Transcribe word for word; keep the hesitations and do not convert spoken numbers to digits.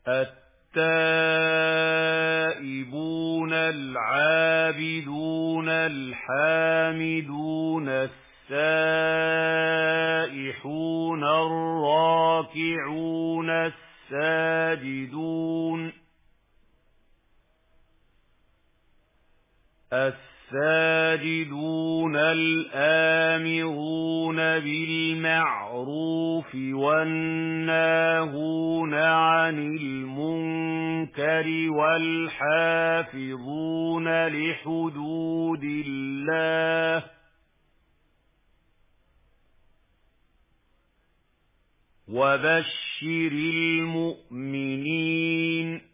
التائبون العابدون الحامدون السائحون الراكعون الساجدون الساجدون الآمرون بالمعروف والناهون عن المنكر والحافظون لحدود الله وبشر المؤمنين